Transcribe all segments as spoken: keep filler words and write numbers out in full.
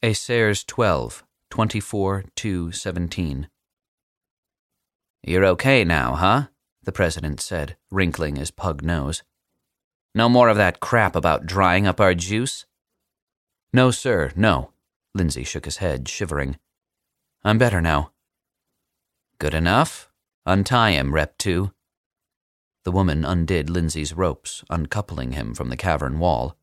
Acers twelve, twenty-four two seventeen. "You're okay now, huh?" the president said, wrinkling his pug nose. "No more of that crap about drying up our juice?" "No, sir, no." Lindsay shook his head, shivering. "I'm better now." "Good enough. Untie him, Rep two. The woman undid Lindsay's ropes, uncoupling him from the cavern wall.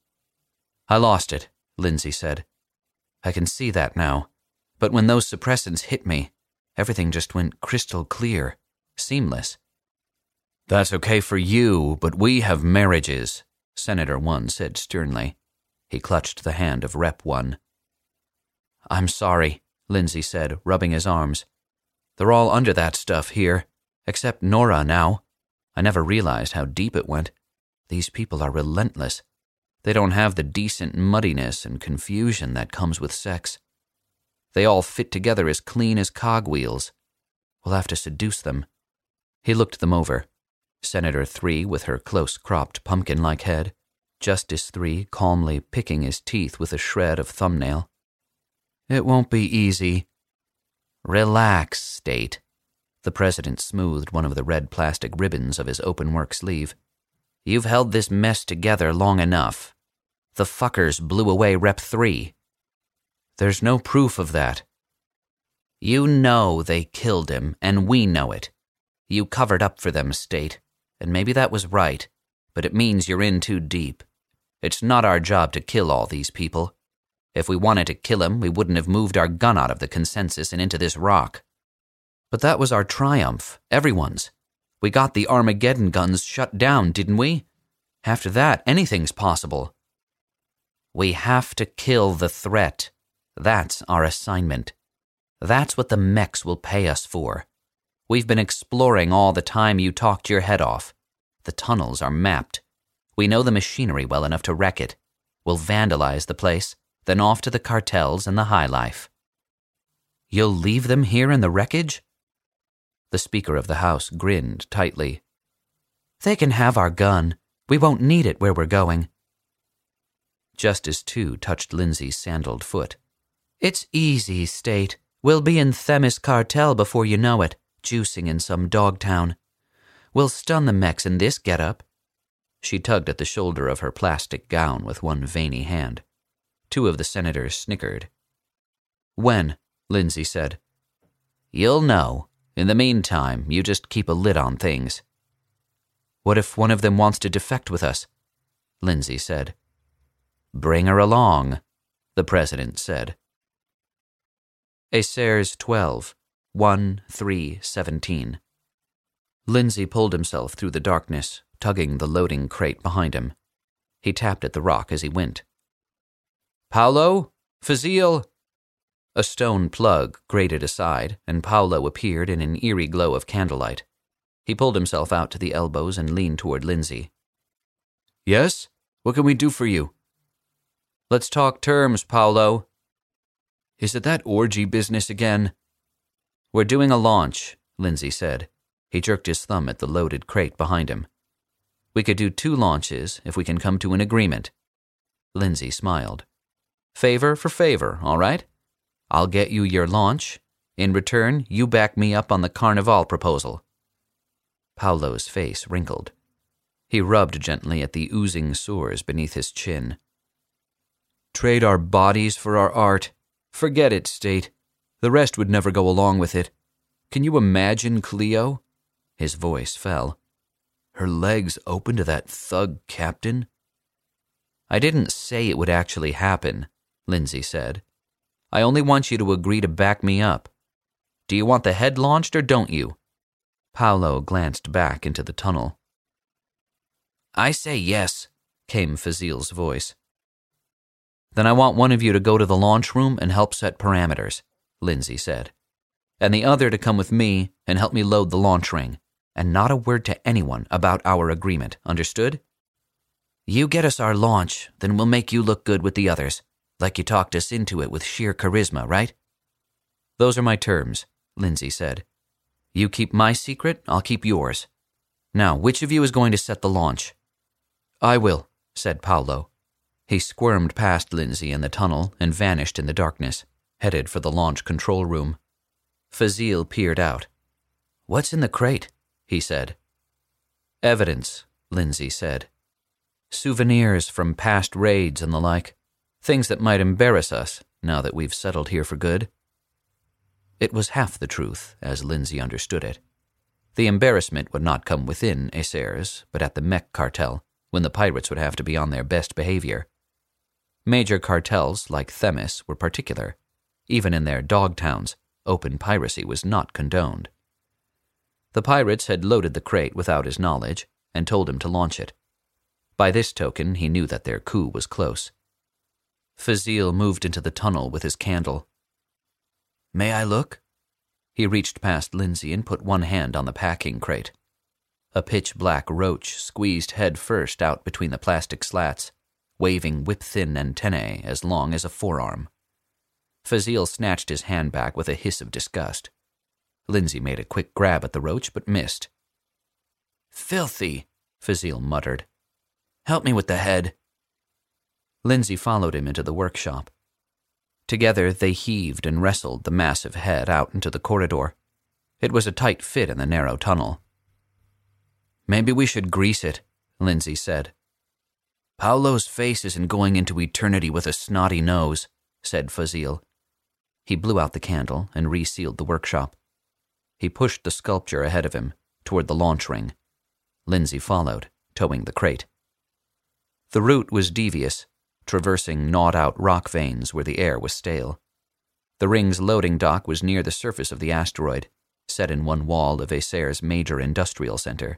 "I lost it," Lindsay said. "I can see that now. But when those suppressants hit me, everything just went crystal clear, seamless." "That's okay for you, but we have marriages," Senator one said sternly. He clutched the hand of Rep one. "I'm sorry," Lindsay said, rubbing his arms. "They're all under that stuff here, except Nora now. I never realized how deep it went. These people are relentless. They don't have the decent muddiness and confusion that comes with sex. They all fit together as clean as cogwheels. We'll have to seduce them." He looked them over. Senator three with her close-cropped pumpkin-like head, Justice three calmly picking his teeth with a shred of thumbnail. "It won't be easy." "Relax, State." The president smoothed one of the red plastic ribbons of his open-work sleeve. "You've held this mess together long enough. The fuckers blew away Rep three. "There's no proof of that." "You know they killed him, and we know it. You covered up for them, State, and maybe that was right, but it means you're in too deep. It's not our job to kill all these people. If we wanted to kill him, we wouldn't have moved our gun out of the consensus and into this rock." "But that was our triumph, everyone's. We got the Armageddon guns shut down, didn't we? After that, anything's possible." "We have to kill the threat. That's our assignment. That's what the mechs will pay us for. We've been exploring all the time you talked your head off. The tunnels are mapped. We know the machinery well enough to wreck it. We'll vandalize the place, then off to the cartels and the high life." "You'll leave them here in the wreckage?" The Speaker of the House grinned tightly. "They can have our gun. We won't need it where we're going." Justice two touched Lindsay's sandaled foot. "It's easy, State. We'll be in Themis Cartel before you know it, juicing in some dog town. We'll stun the mechs in this getup." She tugged at the shoulder of her plastic gown with one veiny hand. Two of the senators snickered. "When?" Lindsay said. "You'll know. In the meantime, you just keep a lid on things." "What if one of them wants to defect with us?" Lindsay said. "Bring her along," the president said. Acers twelve, one three seventeen. Lindsay pulled himself through the darkness, tugging the loading crate behind him. He tapped at the rock as he went. "Paolo? Fazil?" A stone plug grated aside, and Paolo appeared in an eerie glow of candlelight. He pulled himself out to the elbows and leaned toward Lindsay. "Yes? What can we do for you?" "Let's talk terms, Paolo." "Is it that orgy business again?" "We're doing a launch," Lindsay said. He jerked his thumb at the loaded crate behind him. "We could do two launches if we can come to an agreement." Lindsay smiled. "Favor for favor, all right? I'll get you your launch. In return, you back me up on the Carnival proposal." Paolo's face wrinkled. He rubbed gently at the oozing sores beneath his chin. "Trade our bodies for our art? Forget it, State. The rest would never go along with it. Can you imagine Cleo?" His voice fell. "Her legs open to that thug captain?" "I didn't say it would actually happen," Lindsay said. "I only want you to agree to back me up. Do you want the head launched or don't you?" Paolo glanced back into the tunnel. "I say yes," came Fazil's voice. "Then I want one of you to go to the launch room and help set parameters," Lindsay said. "And the other to come with me and help me load the launch ring. And not a word to anyone about our agreement, understood? You get us our launch, then we'll make you look good with the others, like you talked us into it with sheer charisma, right?" "Those are my terms," Lindsay said. "You keep my secret, I'll keep yours. Now, which of you is going to set the launch?" "I will," said Paolo. He squirmed past Lindsay in the tunnel and vanished in the darkness, headed for the launch control room. Fazil peered out. "What's in the crate?" he said. "Evidence," Lindsay said. "Souvenirs from past raids and the like. Things that might embarrass us now that we've settled here for good." It was half the truth, as Lindsay understood it. The embarrassment would not come within Acer's, but at the mech cartel, when the pirates would have to be on their best behavior. Major cartels like Themis were particular. Even in their dog towns, open piracy was not condoned. The pirates had loaded the crate without his knowledge and told him to launch it. By this token, he knew that their coup was close. Fazil moved into the tunnel with his candle. "May I look?" He reached past Lindsay and put one hand on the packing crate. A pitch-black roach squeezed head first out between the plastic slats, waving whip-thin antennae as long as a forearm. Fazil snatched his hand back with a hiss of disgust. Lindsay made a quick grab at the roach but missed. "Filthy," Fazil muttered. "Help me with the head." Lindsay followed him into the workshop. Together they heaved and wrestled the massive head out into the corridor. It was a tight fit in the narrow tunnel. "Maybe we should grease it," Lindsay said. "Paolo's face isn't going into eternity with a snotty nose," said Fazil. He blew out the candle and resealed the workshop. He pushed the sculpture ahead of him, toward the launch ring. Lindsay followed, towing the crate. The route was devious, traversing gnawed-out rock veins where the air was stale. The ring's loading dock was near the surface of the asteroid, set in one wall of Acer's major industrial center.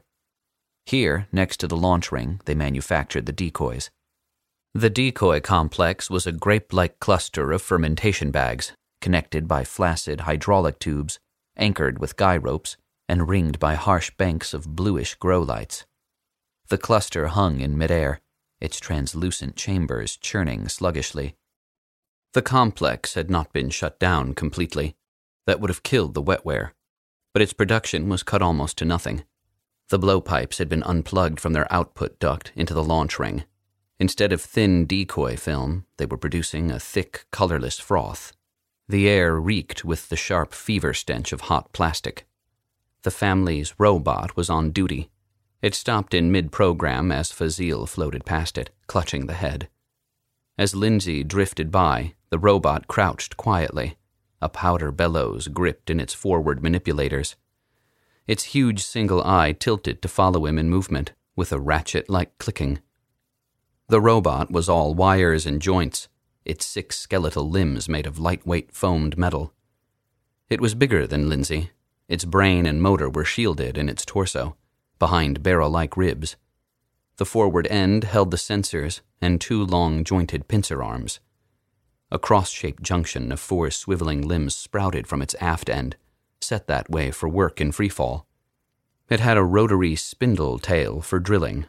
Here, next to the launch ring, they manufactured the decoys. The decoy complex was a grape-like cluster of fermentation bags, connected by flaccid hydraulic tubes, anchored with guy ropes, and ringed by harsh banks of bluish grow lights. The cluster hung in midair, its translucent chambers churning sluggishly. The complex had not been shut down completely. That would have killed the wetware, but its production was cut almost to nothing. The blowpipes had been unplugged from their output duct into the launch ring. Instead of thin decoy film, they were producing a thick, colorless froth. The air reeked with the sharp fever stench of hot plastic. The family's robot was on duty. It stopped in mid-program as Fazil floated past it, clutching the head. As Lindsay drifted by, the robot crouched quietly, a powder bellows gripped in its forward manipulators. Its huge single eye tilted to follow him in movement, with a ratchet-like clicking. The robot was all wires and joints, its six skeletal limbs made of lightweight foamed metal. It was bigger than Lindsay. Its brain and motor were shielded in its torso, behind barrel-like ribs. The forward end held the sensors and two long jointed pincer arms. A cross-shaped junction of four swiveling limbs sprouted from its aft end, set that way for work in freefall. It had a rotary spindle tail for drilling.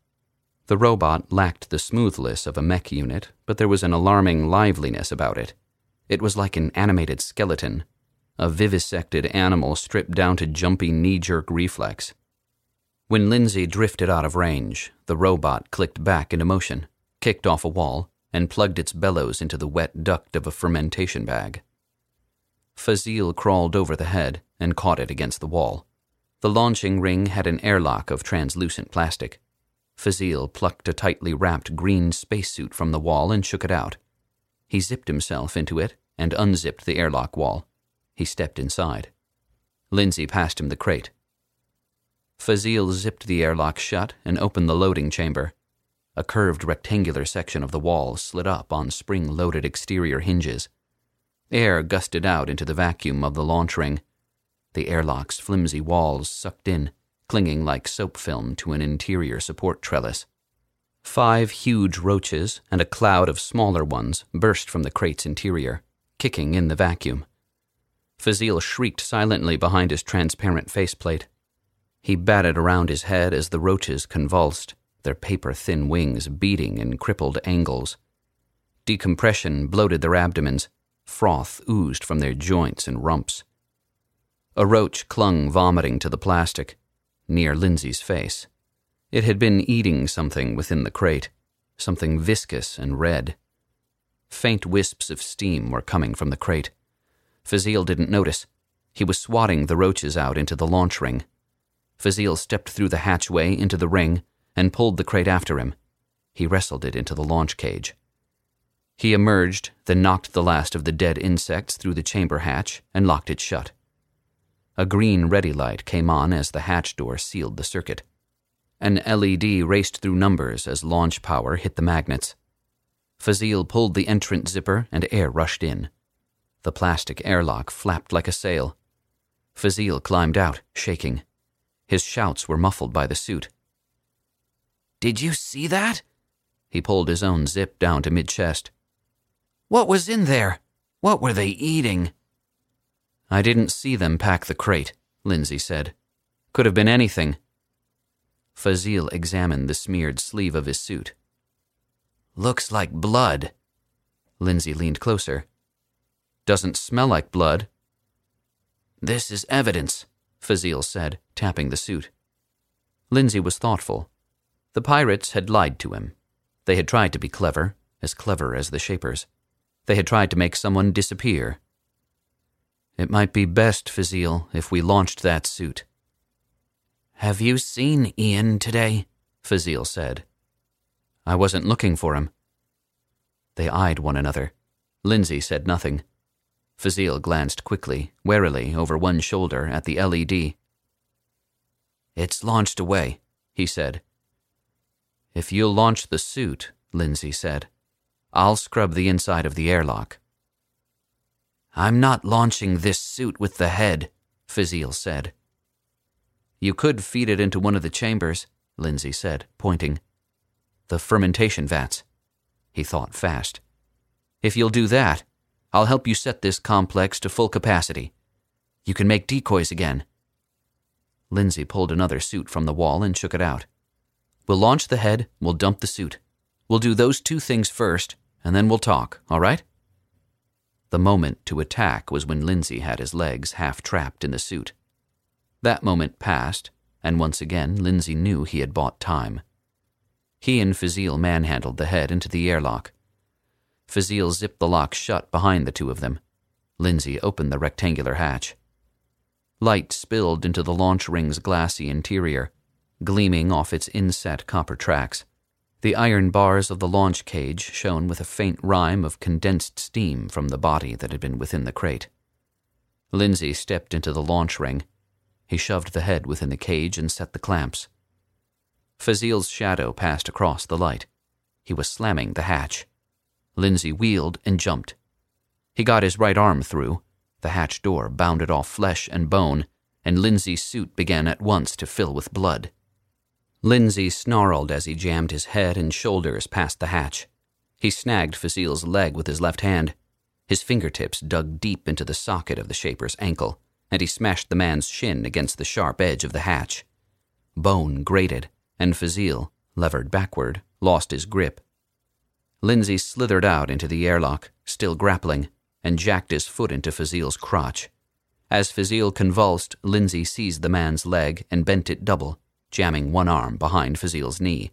The robot lacked the smoothness of a mech unit, but there was an alarming liveliness about it. It was like an animated skeleton, a vivisected animal stripped down to jumpy knee-jerk reflex. When Lindsay drifted out of range, the robot clicked back into motion, kicked off a wall, and plugged its bellows into the wet duct of a fermentation bag. Fazil crawled over the head and caught it against the wall. The launching ring had an airlock of translucent plastic. Fazil plucked a tightly wrapped green spacesuit from the wall and shook it out. He zipped himself into it and unzipped the airlock wall. He stepped inside. Lindsay passed him the crate. Fazil zipped the airlock shut and opened the loading chamber. A curved rectangular section of the wall slid up on spring-loaded exterior hinges. Air gusted out into the vacuum of the launch ring. The airlock's flimsy walls sucked in, clinging like soap film to an interior support trellis. Five huge roaches and a cloud of smaller ones burst from the crate's interior, kicking in the vacuum. Fazil shrieked silently behind his transparent faceplate. He batted around his head as the roaches convulsed, their paper-thin wings beating in crippled angles. Decompression bloated their abdomens. Froth oozed from their joints and rumps. A roach clung vomiting to the plastic, near Lindsay's face. It had been eating something within the crate. something viscous and red. Faint wisps of steam were coming from the crate. Fazil didn't notice. He was swatting the roaches out into the launch ring. Fazil stepped through the hatchway into the ring and pulled the crate after him. He wrestled it into the launch cage. He emerged, then knocked the last of the dead insects through the chamber hatch and locked it shut. A green ready light came on as the hatch door sealed the circuit. An L E D raced through numbers as launch power hit the magnets. Fazil pulled the entrance zipper and air rushed in. The plastic airlock flapped like a sail. Fazil climbed out, shaking. His shouts were muffled by the suit. "Did you see that?" He pulled his own zip down to mid-chest. "What was in there? What were they eating?" "I didn't see them pack the crate," Lindsay said. "Could have been anything." Fazil examined the smeared sleeve of his suit. "Looks like blood." Lindsay leaned closer. "Doesn't smell like blood." "This is evidence," Fazil said, tapping the suit. Lindsay was thoughtful. The pirates had lied to him. They had tried to be clever, as clever as the Shapers. They had tried to make someone disappear. "It might be best, Fazil, if we launched that suit." "Have you seen Ian today?" Fazil said. "I wasn't looking for him." They eyed one another. Lindsay said nothing. Fazil glanced quickly, warily, over one shoulder at the L E D. "It's launched away," he said. "If you'll launch the suit," Lindsay said, "I'll scrub the inside of the airlock." "I'm not launching this suit with the head," Fazil said. "You could feed it into one of the chambers," Lindsay said, pointing. "The fermentation vats." He thought fast. "If you'll do that, I'll help you set this complex to full capacity. You can make decoys again." Lindsay pulled another suit from the wall and shook it out. "We'll launch the head, we'll dump the suit. We'll do those two things first, and then we'll talk, all right?" The moment to attack was when Lindsay had his legs half trapped in the suit. That moment passed, and once again Lindsay knew he had bought time. He and Fazil manhandled the head into the airlock. Fazil zipped the lock shut behind the two of them. Lindsay opened the rectangular hatch. Light spilled into the launch ring's glassy interior, gleaming off its inset copper tracks. The iron bars of the launch cage shone with a faint rime of condensed steam from the body that had been within the crate. Lindsay stepped into the launch ring. He shoved the head within the cage and set the clamps. Fazil's shadow passed across the light. He was slamming the hatch. Lindsay wheeled and jumped. He got his right arm through. The hatch door bounded off flesh and bone, and Lindsay's suit began at once to fill with blood. Lindsay snarled as he jammed his head and shoulders past the hatch. He snagged Fazil's leg with his left hand. His fingertips dug deep into the socket of the Shaper's ankle, and he smashed the man's shin against the sharp edge of the hatch. Bone grated, and Fazil, levered backward, lost his grip. Lindsay slithered out into the airlock, still grappling, and jacked his foot into Fazil's crotch. As Fazil convulsed, Lindsay seized the man's leg and bent it double, jamming one arm behind Fazil's knee.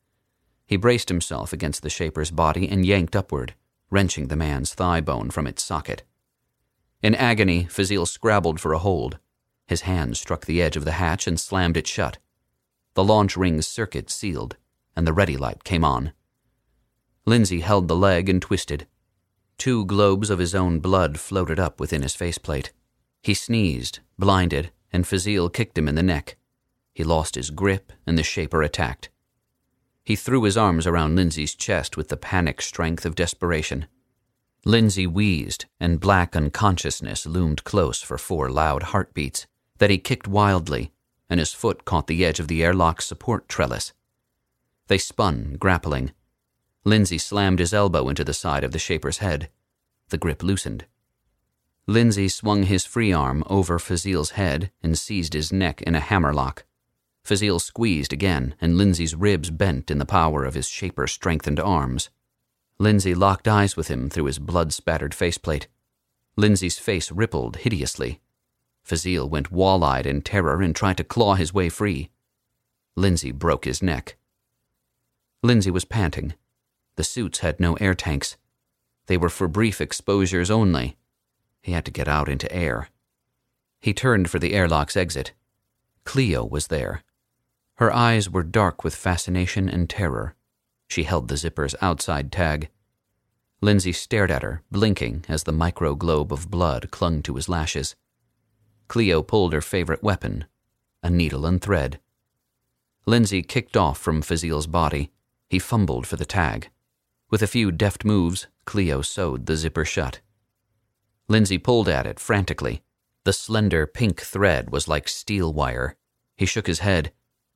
He braced himself against the Shaper's body and yanked upward, wrenching the man's thigh bone from its socket. In agony, Fazil scrabbled for a hold. His hand struck the edge of the hatch and slammed it shut. The launch ring's circuit sealed, and the ready light came on. Lindsay held the leg and twisted. Two globes of his own blood floated up within his faceplate. He sneezed, blinded, and Fazil kicked him in the neck. He lost his grip, and the Shaper attacked. He threw his arms around Lindsay's chest with the panic strength of desperation. Lindsay wheezed, and black unconsciousness loomed close for four loud heartbeats. Then he kicked wildly, and his foot caught the edge of the airlock's support trellis. They spun, grappling. Lindsay slammed his elbow into the side of the Shaper's head. The grip loosened. Lindsay swung his free arm over Fazil's head and seized his neck in a hammerlock. Fazil squeezed again, and Lindsay's ribs bent in the power of his Shaper-strengthened arms. Lindsay locked eyes with him through his blood-spattered faceplate. Lindsay's face rippled hideously. Fazil went wall-eyed in terror and tried to claw his way free. Lindsay broke his neck. Lindsay was panting. The suits had no air tanks. They were for brief exposures only. He had to get out into air. He turned for the airlock's exit. Cleo was there. Her eyes were dark with fascination and terror. She held the zipper's outside tag. Lindsay stared at her, blinking as the micro-globe of blood clung to his lashes. Cleo pulled her favorite weapon, a needle and thread. Lindsay kicked off from Fazil's body. He fumbled for the tag. With a few deft moves, Cleo sewed the zipper shut. Lindsay pulled at it frantically. The slender pink thread was like steel wire. He shook his head.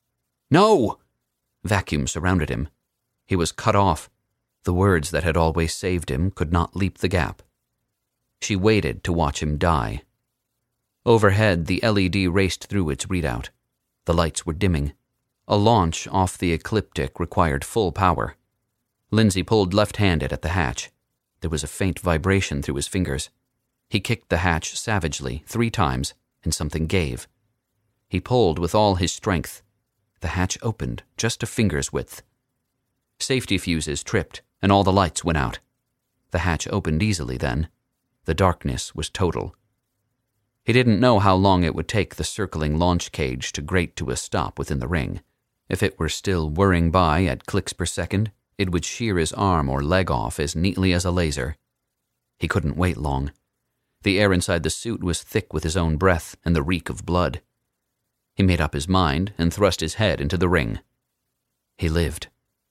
No! Vacuum surrounded him. He was cut off. The words that had always saved him could not leap the gap. She waited to watch him die. Overhead, the L E D raced through its readout. The lights were dimming. A launch off the ecliptic required full power. Lindsay pulled left-handed at the hatch. There was a faint vibration through his fingers. He kicked the hatch savagely three times, and something gave. He pulled with all his strength. The hatch opened just a finger's width. Safety fuses tripped, and all the lights went out. The hatch opened easily then. The darkness was total. He didn't know how long it would take the circling launch cage to grate to a stop within the ring. If it were still whirring by at clicks per second, it would shear his arm or leg off as neatly as a laser. He couldn't wait long. The air inside the suit was thick with his own breath and the reek of blood. He made up his mind and thrust his head into the ring. He lived.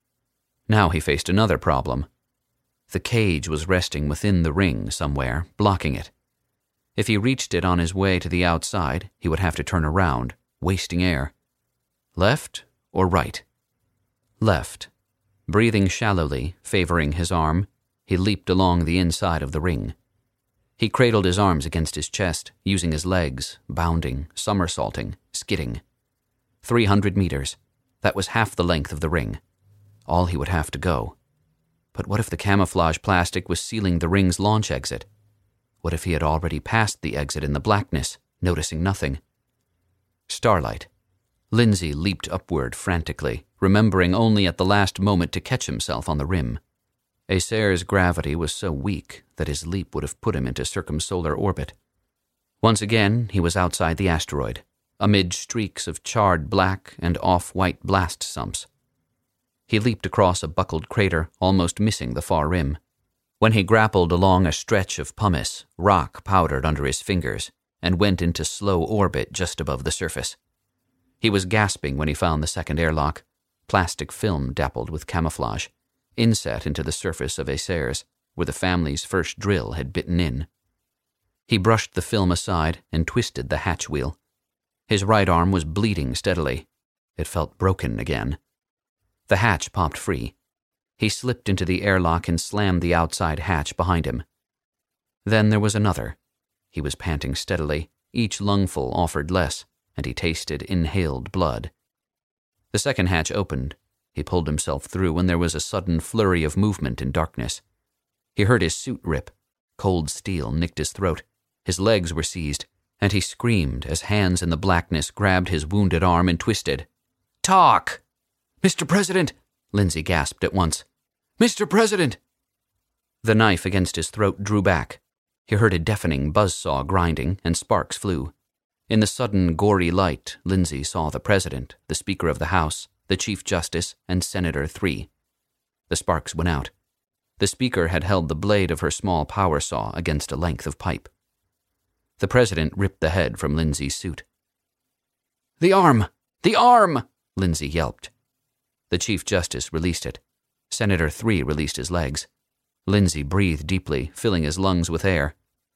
Now he faced another problem. The cage was resting within the ring somewhere, blocking it. If he reached it on his way to the outside, he would have to turn around, wasting air. Left or right? Left. Breathing shallowly, favoring his arm, he leaped along the inside of the ring. He cradled his arms against his chest, using his legs, bounding, somersaulting, skidding. Three hundred meters. That was half the length of the ring. All he would have to go. But what if the camouflage plastic was sealing the ring's launch exit? What if he had already passed the exit in the blackness, noticing nothing? Starlight. Lindsay leaped upward frantically, remembering only at the last moment to catch himself on the rim. Acer's gravity was so weak that his leap would have put him into circumsolar orbit. Once again, he was outside the asteroid, amid streaks of charred black and off-white blast sumps. He leaped across a buckled crater, almost missing the far rim. When he grappled along a stretch of pumice, rock powdered under his fingers, and went into slow orbit just above the surface. He was gasping when he found the second airlock, plastic film dappled with camouflage, inset into the surface of Acer's, where the family's first drill had bitten in. He brushed the film aside and twisted the hatch wheel. His right arm was bleeding steadily. It felt broken again. The hatch popped free. He slipped into the airlock and slammed the outside hatch behind him. Then there was another. He was panting steadily. Each lungful offered less, and he tasted inhaled blood. The second hatch opened. He pulled himself through, and there was a sudden flurry of movement in darkness. He heard his suit rip. Cold steel nicked his throat. His legs were seized, and he screamed as hands in the blackness grabbed his wounded arm and twisted. "Talk!" "Mister President!" Lindsay gasped at once. "Mister President!" The knife against his throat drew back. He heard a deafening buzzsaw grinding, and sparks flew. In the sudden, gory light, Lindsay saw the President, the Speaker of the House, the Chief Justice, and Senator Three. The sparks went out. The Speaker had held the blade of her small power saw against a length of pipe. The President ripped the head from Lindsay's suit. "The arm! The arm!" Lindsay yelped. The Chief Justice released it. Senator Three released his legs. Lindsay breathed deeply, filling his lungs with air.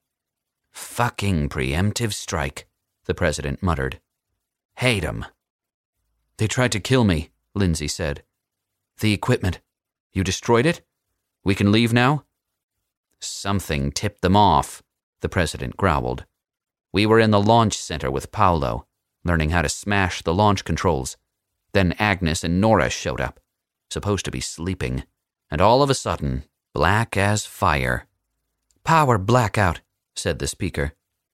"Fucking preemptive strike," the President muttered. "Hate 'em." "They tried to kill me," Lindsay said. "The equipment. You destroyed it? We can leave now?" "Something tipped them off," the President growled. "We were in the launch center with Paolo, learning how to smash the launch controls. Then Agnes and Nora showed up, supposed to be sleeping, and all of a sudden, black as fire." "Power blackout," said the Speaker.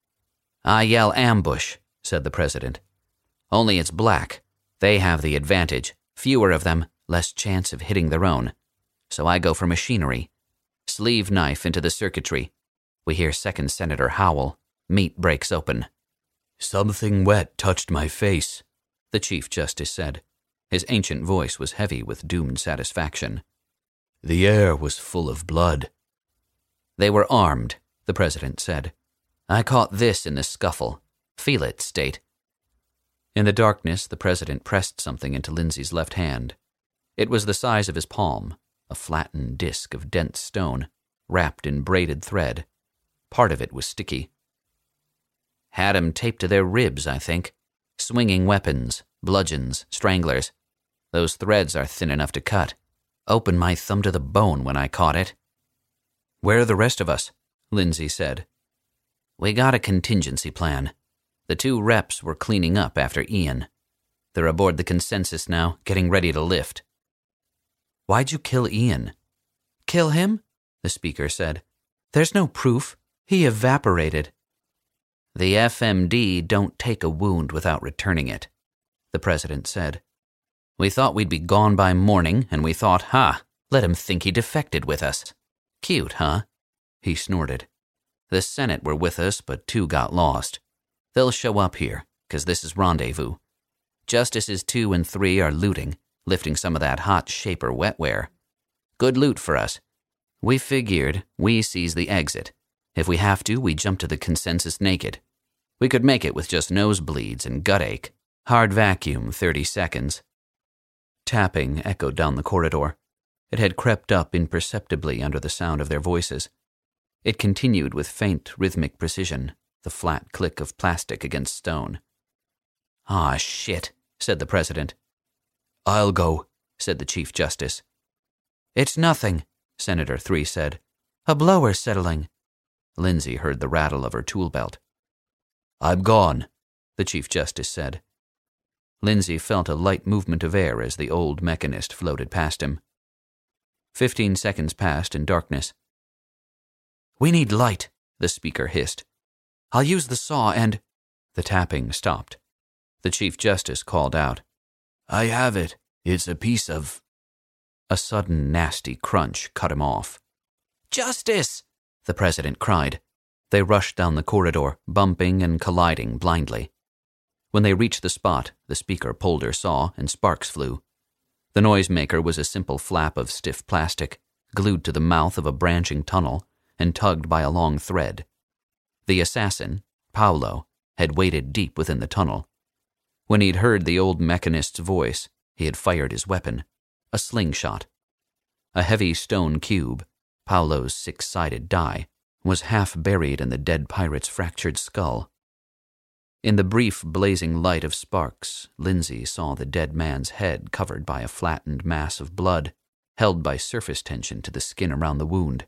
"I yell ambush," said the President. "Only it's black. They have the advantage. Fewer of them, less chance of hitting their own. so I go for machinery. Sleeve knife into the circuitry. We hear Second Senator howl. Meat breaks open. "Something wet touched my face," the Chief Justice said. His ancient voice was heavy with doomed satisfaction. "The air was full of blood." "They were armed," the President said. "I caught this in the scuffle. Feel it, State." In the darkness, the President pressed something into Lindsay's left hand. It was the size of his palm, a flattened disk of dense stone, wrapped in braided thread. Part of it was sticky. "Had 'em taped to their ribs, I think. Swinging weapons, bludgeons, stranglers. Those threads are thin enough to cut. Opened my thumb to the bone when I caught it." "Where are the rest of us?" Lindsay said. "We got a contingency plan. The two reps were cleaning up after Ian. They're aboard the Consensus now, getting ready to lift." "Why'd you kill Ian?" "Kill him?" the Speaker said. "There's no proof. He evaporated." "The F M D don't take a wound without returning it," the President said. "We thought we'd be gone by morning, and we thought, ha, let him think he defected with us. Cute, huh?" He snorted. "The Senate were with us, but two got lost. They'll show up here, 'cause this is rendezvous. Justices two and three are looting, lifting some of that hot shaper wetware. Good loot for us. We figured we seize the exit. If we have to, we jump to the Consensus naked. We could make it with just nosebleeds and gut ache. Hard vacuum, thirty seconds. Tapping echoed down the corridor. It had crept up imperceptibly under the sound of their voices. It continued with faint, rhythmic precision, the flat click of plastic against stone. "Ah, shit," said the President. "I'll go," said the Chief Justice. "It's nothing," Senator three said. "A blower settling." Lindsay heard the rattle of her tool belt. "I'm gone," the Chief Justice said. Lindsay felt a light movement of air as the old mechanist floated past him. Fifteen seconds passed in darkness. "We need light," the Speaker hissed. "I'll use the saw and—" The tapping stopped. The Chief Justice called out, "I have it. It's a piece of—" A sudden nasty crunch cut him off. "Justice!" the President cried. They rushed down the corridor, bumping and colliding blindly. When they reached the spot, the Speaker pulled her saw and sparks flew. The noisemaker was a simple flap of stiff plastic, glued to the mouth of a branching tunnel and tugged by a long thread. The assassin, Paolo, had waded deep within the tunnel. When he'd heard the old mechanist's voice, he had fired his weapon, a slingshot. A heavy stone cube, Paolo's six-sided die, was half buried in the dead pirate's fractured skull. In the brief blazing light of sparks, Lindsay saw the dead man's head covered by a flattened mass of blood, held by surface tension to the skin around the wound.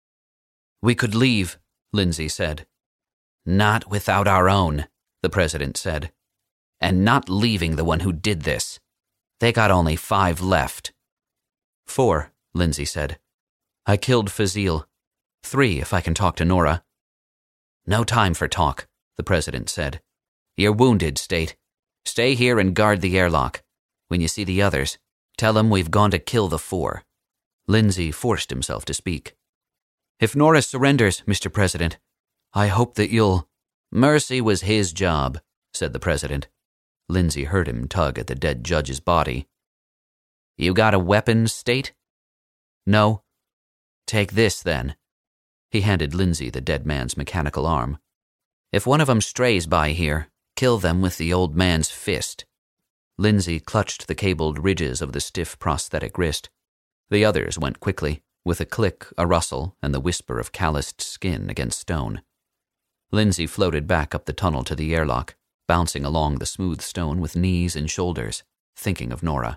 "We could leave," Lindsay said. "Not without our own," the President said. "And not leaving the one who did this. They got only five left." Four, Lindsay said. "I killed Fazil. Three, if I can talk to Nora." "No time for talk," the President said. "You're wounded, State. Stay here and guard the airlock. When you see the others, tell them we've gone to kill the four." Lindsay forced himself to speak. "If Nora surrenders, Mister President, I hope that you'll—" "Mercy was his job," said the President. Lindsay heard him tug at the dead judge's body. "You got a weapon, State?" "No." "Take this, then." He handed Lindsay the dead man's mechanical arm. "If one of them strays by here, kill them with the old man's fist." Lindsay clutched the cabled ridges of the stiff prosthetic wrist. The others went quickly, with a click, a rustle, and the whisper of calloused skin against stone. Lindsay floated back up the tunnel to the airlock, bouncing along the smooth stone with knees and shoulders, thinking of Nora.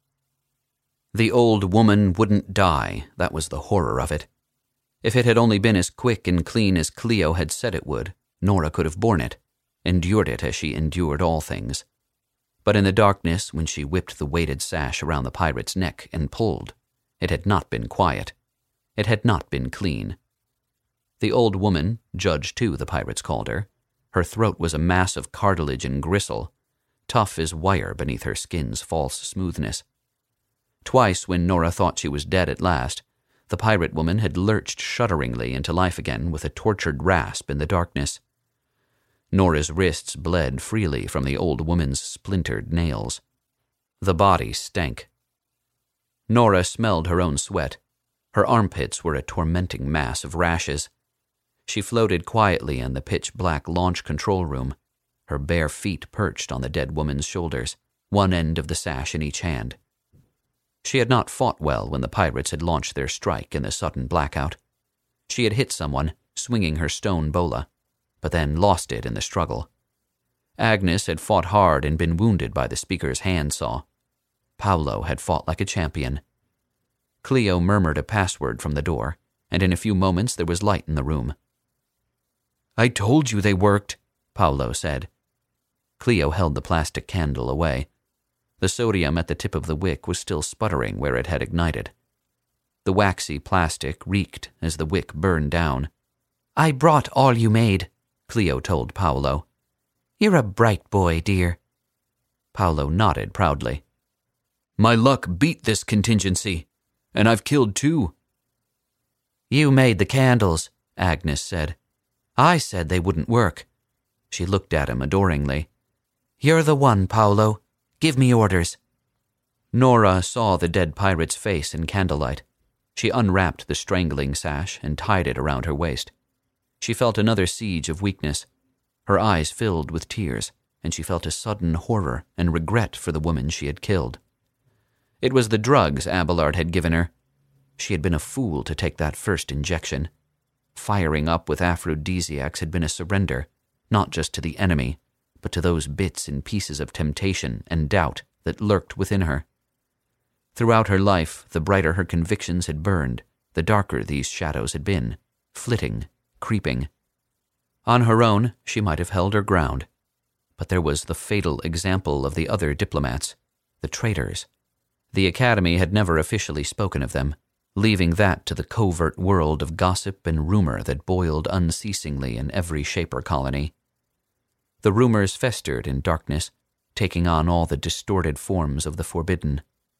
The old woman wouldn't die, that was the horror of it. If it had only been as quick and clean as Cleo had said it would, Nora could have borne it, endured it as she endured all things. But in the darkness, when she whipped the weighted sash around the pirate's neck and pulled, it had not been quiet. It had not been clean. The old woman, Judge Two, the pirates called her, her throat was a mass of cartilage and gristle, tough as wire beneath her skin's false smoothness. Twice, when Nora thought she was dead at last, the pirate woman had lurched shudderingly into life again with a tortured rasp in the darkness. Nora's wrists bled freely from the old woman's splintered nails. The body stank. Nora smelled her own sweat. Her armpits were a tormenting mass of rashes. She floated quietly in the pitch-black launch control room, her bare feet perched on the dead woman's shoulders, one end of the sash in each hand. She had not fought well when the pirates had launched their strike in the sudden blackout. She had hit someone, swinging her stone bola, but then lost it in the struggle. Agnes had fought hard and been wounded by the speaker's handsaw. Paolo had fought like a champion. Cleo murmured a password from the door, and in a few moments there was light in the room. "I told you they worked," Paolo said. Cleo held the plastic candle away. The sodium at the tip of the wick was still sputtering where it had ignited. The waxy plastic reeked as the wick burned down. "I brought all you made," Cleo told Paolo. "You're a bright boy, dear." Paolo nodded proudly. "My luck beat this contingency, and I've killed two." "You made the candles," Agnes said. "I said they wouldn't work." She looked at him adoringly. "You're the one, Paolo. Give me orders." Nora saw the dead pirate's face in candlelight. She unwrapped the strangling sash and tied it around her waist. She felt another siege of weakness. Her eyes filled with tears, and she felt a sudden horror and regret for the woman she had killed. It was the drugs Abelard had given her. She had been a fool to take that first injection. Firing up with aphrodisiacs had been a surrender, not just to the enemy, but to those bits and pieces of temptation and doubt that lurked within her. Throughout her life, the brighter her convictions had burned, the darker these shadows had been, flitting, creeping. On her own, she might have held her ground, but there was the fatal example of the other diplomats, the traitors. The Academy had never officially spoken of them, leaving that to the covert world of gossip and rumor that boiled unceasingly in every Shaper colony. The rumors festered in darkness, taking on all the distorted forms of the forbidden.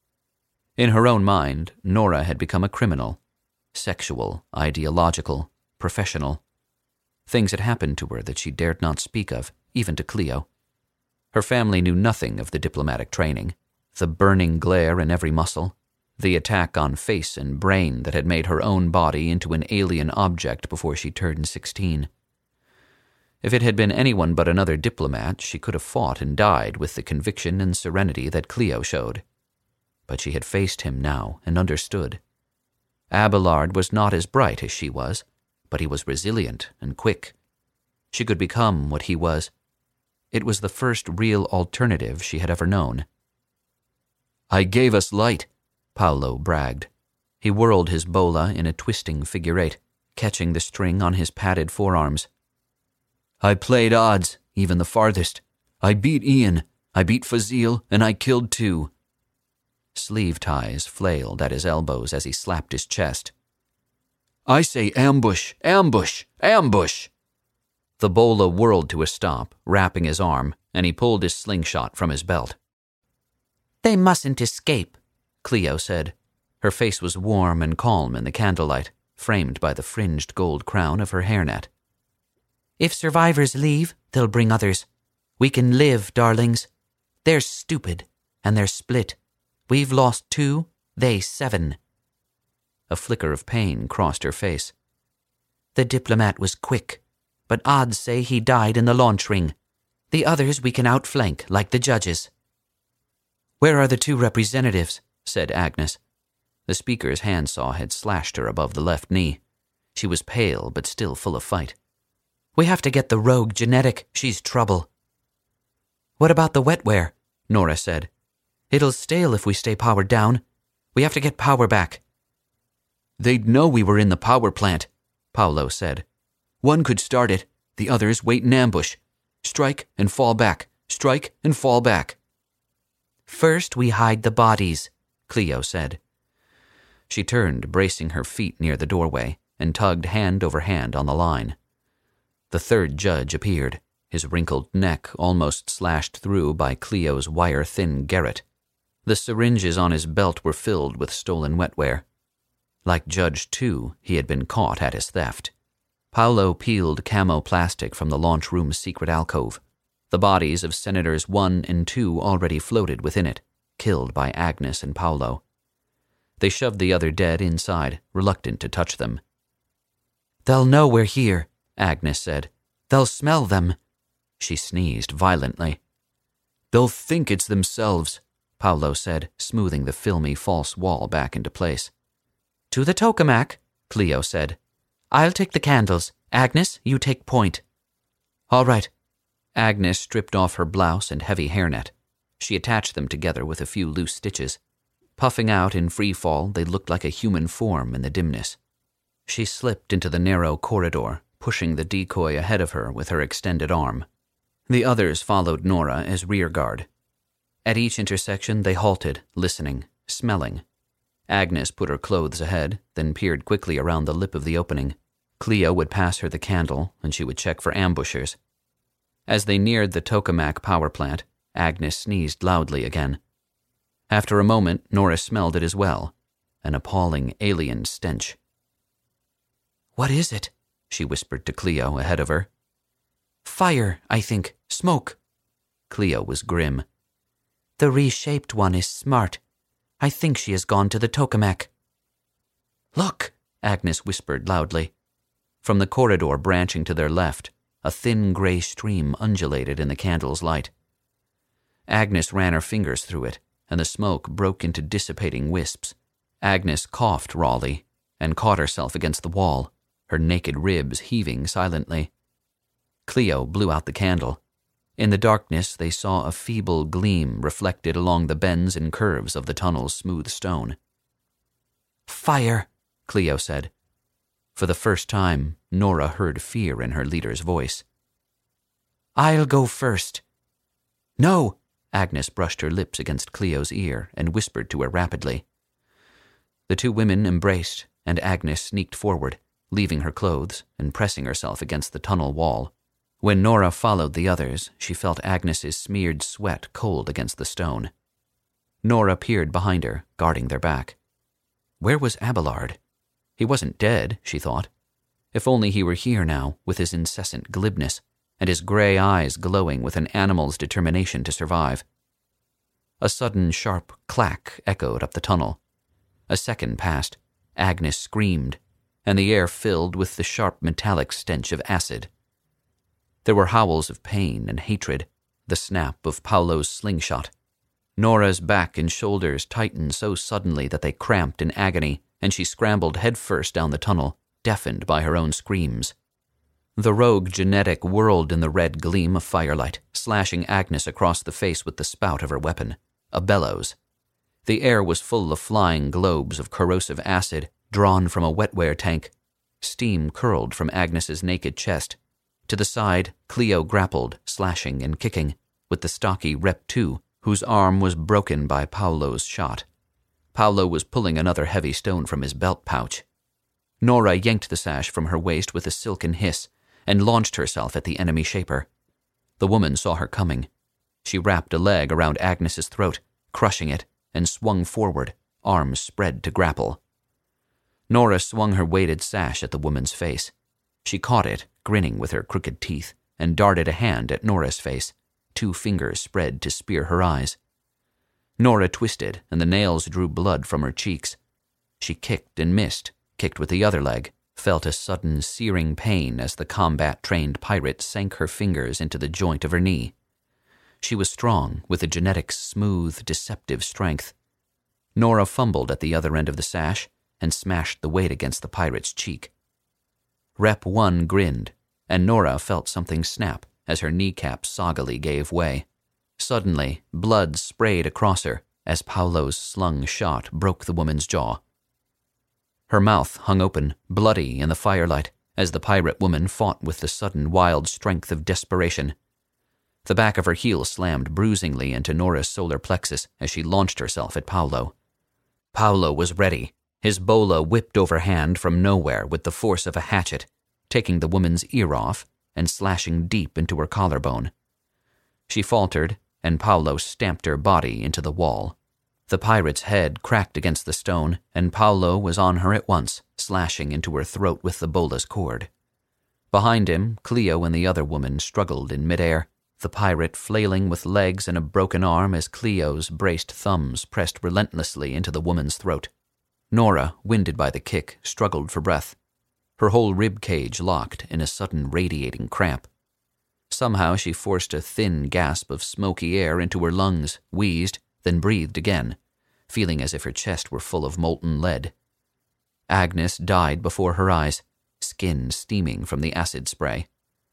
In her own mind, Nora had become a criminal, sexual, ideological, professional. Things had happened to her that she dared not speak of, even to Cleo. Her family knew nothing of the diplomatic training, the burning glare in every muscle, the attack on face and brain that had made her own body into an alien object before she turned sixteen. If it had been anyone but another diplomat, she could have fought and died with the conviction and serenity that Cleo showed. But she had faced him now and understood. Abelard was not as bright as she was, but he was resilient and quick. She could become what he was. It was the first real alternative she had ever known. "I gave us light," Paolo bragged. He whirled his bola in a twisting figure eight, catching the string on his padded forearms. "I played odds, even the farthest. I beat Ian, I beat Fazil, and I killed two." Sleeve ties flailed at his elbows as he slapped his chest. "I say ambush, ambush, ambush!" The bola whirled to a stop, wrapping his arm, and he pulled his slingshot from his belt. "They mustn't escape," Cleo said. Her face was warm and calm in the candlelight, framed by the fringed gold crown of her hairnet. "If survivors leave, they'll bring others. We can live, darlings. They're stupid, and they're split. We've lost two, they seven." A flicker of pain crossed her face. "The diplomat was quick, but odds say he died in the launch ring. The others we can outflank, like the judges." "Where are the two representatives?" said Agnes. The speaker's handsaw had slashed her above the left knee. She was pale, but still full of fight. "We have to get the rogue genetic. She's trouble." "What about the wetware?" Nora said. "It'll stale if we stay powered down. We have to get power back." "They'd know we were in the power plant," Paolo said. "One could start it, the others wait in ambush. Strike and fall back, strike and fall back." "First we hide the bodies," Cleo said. She turned, bracing her feet near the doorway, and tugged hand over hand on the line. The third judge appeared, his wrinkled neck almost slashed through by Cleo's wire-thin garret. The syringes on his belt were filled with stolen wetware. Like Judge Two, he had been caught at his theft. Paolo peeled camo plastic from the launch room's secret alcove. The bodies of Senators One and Two already floated within it, killed by Agnes and Paolo. They shoved the other dead inside, reluctant to touch them. "They'll know we're here," Agnes said. "They'll smell them." She sneezed violently. "They'll think it's themselves," Paolo said, smoothing the filmy false wall back into place. "To the tokamak," Cleo said. "I'll take the candles. Agnes, you take point." "All right." Agnes stripped off her blouse and heavy hairnet. She attached them together with a few loose stitches. Puffing out in free fall, they looked like a human form in the dimness. She slipped into the narrow corridor, pushing the decoy ahead of her with her extended arm. The others followed Nora as rear guard. At each intersection, they halted, listening, smelling. Agnes put her clothes ahead, then peered quickly around the lip of the opening. Cleo would pass her the candle, and she would check for ambushers. As they neared the tokamak power plant, Agnes sneezed loudly again. After a moment, Nora smelled it as well, an appalling alien stench. "What is it?" she whispered to Cleo ahead of her. "Fire, I think. Smoke." Cleo was grim. "The reshaped one is smart. I think she has gone to the tokamak." "Look," Agnes whispered loudly. From the corridor branching to their left, a thin gray stream undulated in the candle's light. Agnes ran her fingers through it, and the smoke broke into dissipating wisps. Agnes coughed rawly and caught herself against the wall, her naked ribs heaving silently. Cleo blew out the candle. In the darkness, they saw a feeble gleam reflected along the bends and curves of the tunnel's smooth stone. "Fire," Cleo said. For the first time, Nora heard fear in her leader's voice. "I'll go first." "No!" Agnes brushed her lips against Cleo's ear and whispered to her rapidly. The two women embraced, and Agnes sneaked forward, leaving her clothes and pressing herself against the tunnel wall. When Nora followed the others, she felt Agnes's smeared sweat cold against the stone. Nora peered behind her, guarding their back. Where was Abelard? He wasn't dead, she thought. If only he were here now, with his incessant glibness, and his gray eyes glowing with an animal's determination to survive. A sudden sharp clack echoed up the tunnel. A second passed. Agnes screamed, and the air filled with the sharp metallic stench of acid. There were howls of pain and hatred, the snap of Paolo's slingshot. Nora's back and shoulders tightened so suddenly that they cramped in agony, and she scrambled headfirst down the tunnel, deafened by her own screams. The rogue genetic whirled in the red gleam of firelight, slashing Agnes across the face with the spout of her weapon, a bellows. The air was full of flying globes of corrosive acid, drawn from a wetware tank. Steam curled from Agnes's naked chest. To the side, Cleo grappled, slashing and kicking, with the stocky Rep two, whose arm was broken by Paolo's shot. Paolo was pulling another heavy stone from his belt pouch. Nora yanked the sash from her waist with a silken hiss and launched herself at the enemy shaper. The woman saw her coming. She wrapped a leg around Agnes's throat, crushing it, and swung forward, arms spread to grapple. Nora swung her weighted sash at the woman's face. She caught it, grinning with her crooked teeth, and darted a hand at Nora's face, two fingers spread to spear her eyes. Nora twisted, and the nails drew blood from her cheeks. She kicked and missed, kicked with the other leg, felt a sudden searing pain as the combat-trained pirate sank her fingers into the joint of her knee. She was strong, with a genetic, smooth, deceptive strength. Nora fumbled at the other end of the sash and smashed the weight against the pirate's cheek. Rep one grinned, and Nora felt something snap as her kneecap soggily gave way. Suddenly, blood sprayed across her as Paolo's slung shot broke the woman's jaw. Her mouth hung open, bloody in the firelight, as the pirate woman fought with the sudden wild strength of desperation. The back of her heel slammed bruisingly into Nora's solar plexus as she launched herself at Paolo. Paolo was ready, his bola whipped overhand from nowhere with the force of a hatchet, taking the woman's ear off and slashing deep into her collarbone. She faltered, and Paolo stamped her body into the wall. The pirate's head cracked against the stone, and Paolo was on her at once, slashing into her throat with the bolas cord. Behind him, Cleo and the other woman struggled in midair, the pirate flailing with legs and a broken arm as Cleo's braced thumbs pressed relentlessly into the woman's throat. Nora, winded by the kick, struggled for breath. Her whole rib cage locked in a sudden radiating cramp. Somehow she forced a thin gasp of smoky air into her lungs, wheezed, then breathed again, feeling as if her chest were full of molten lead. Agnes died before her eyes, skin steaming from the acid spray.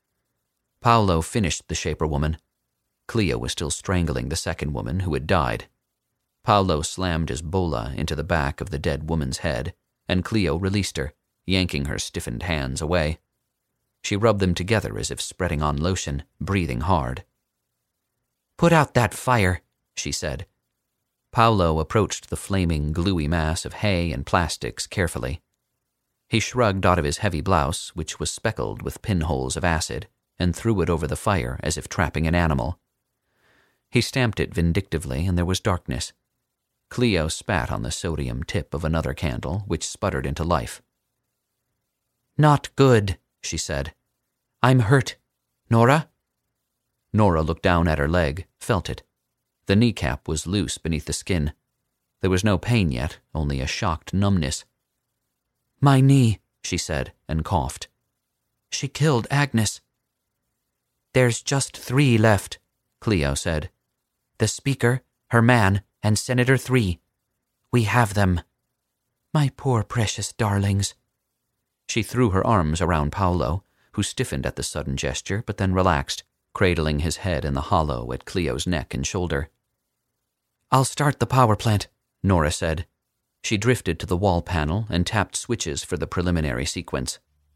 Paolo finished the Shaper woman. Cleo was still strangling the second woman who had died. Paolo slammed his bola into the back of the dead woman's head, and Cleo released her, yanking her stiffened hands away. She rubbed them together as if spreading on lotion, breathing hard. "Put out that fire," she said. Paolo approached the flaming, gluey mass of hay and plastics carefully. He shrugged out of his heavy blouse, which was speckled with pinholes of acid, and threw it over the fire as if trapping an animal. He stamped it vindictively, and there was darkness. Cleo spat on the sodium tip of another candle, which sputtered into life. "Not good," she said. "I'm hurt. Nora?" Nora looked down at her leg, felt it. The kneecap was loose beneath the skin. There was no pain yet, only a shocked numbness. "My knee," she said, and coughed. "She killed Agnes." "There's just three left," Cleo said. "The Speaker, her man, and Senator Three. We have them. My poor precious darlings." She threw her arms around Paolo, who stiffened at the sudden gesture but then relaxed, cradling his head in the hollow at Cleo's neck and shoulder. "I'll start the power plant," Nora said. She drifted to the wall panel and tapped switches for the preliminary sequence.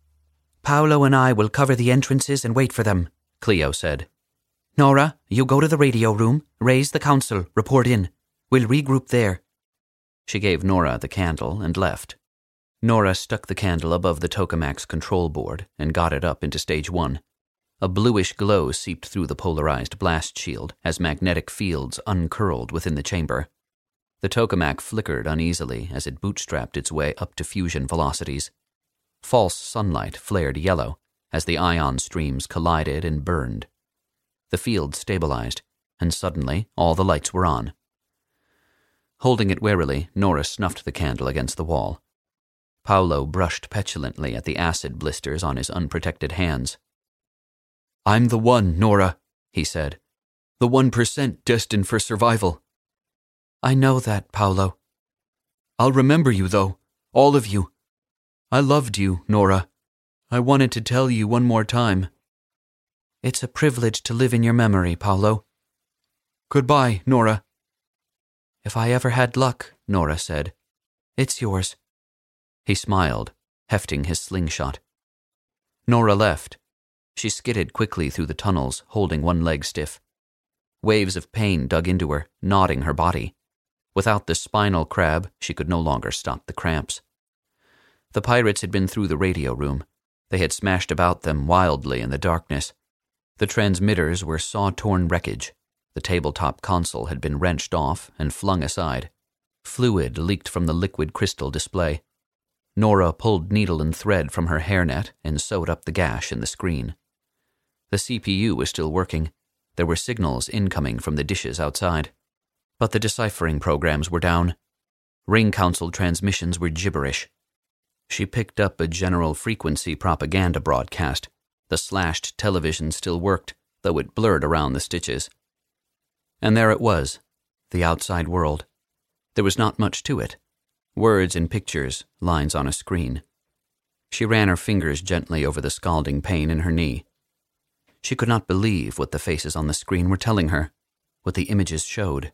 "Paolo and I will cover the entrances and wait for them," Cleo said. "Nora, you go to the radio room, raise the council, report in. We'll regroup there." She gave Nora the candle and left. Nora stuck the candle above the tokamak's control board and got it up into stage one. A bluish glow seeped through the polarized blast shield as magnetic fields uncurled within the chamber. The tokamak flickered uneasily as it bootstrapped its way up to fusion velocities. False sunlight flared yellow as the ion streams collided and burned. The field stabilized, and suddenly all the lights were on. Holding it warily, Nora snuffed the candle against the wall. Paolo brushed petulantly at the acid blisters on his unprotected hands. "I'm the one, Nora," he said. "The one percent destined for survival." "I know that, Paolo." "I'll remember you, though. All of you. I loved you, Nora. I wanted to tell you one more time." "It's a privilege to live in your memory, Paolo." "Goodbye, Nora." "If I ever had luck," Nora said, "it's yours." He smiled, hefting his slingshot. Nora left. She skidded quickly through the tunnels, holding one leg stiff. Waves of pain dug into her, knotting her body. Without the spinal crab, she could no longer stop the cramps. The pirates had been through the radio room. They had smashed about them wildly in the darkness. The transmitters were saw-torn wreckage. The tabletop console had been wrenched off and flung aside. Fluid leaked from the liquid crystal display. Nora pulled needle and thread from her hairnet and sewed up the gash in the screen. The C P U was still working. There were signals incoming from the dishes outside. But the deciphering programs were down. Ring Council transmissions were gibberish. She picked up a general frequency propaganda broadcast. The slashed television still worked, though it blurred around the stitches. And there it was, the outside world. There was not much to it. Words and pictures, lines on a screen. She ran her fingers gently over the scalding pain in her knee. She could not believe what the faces on the screen were telling her, what the images showed.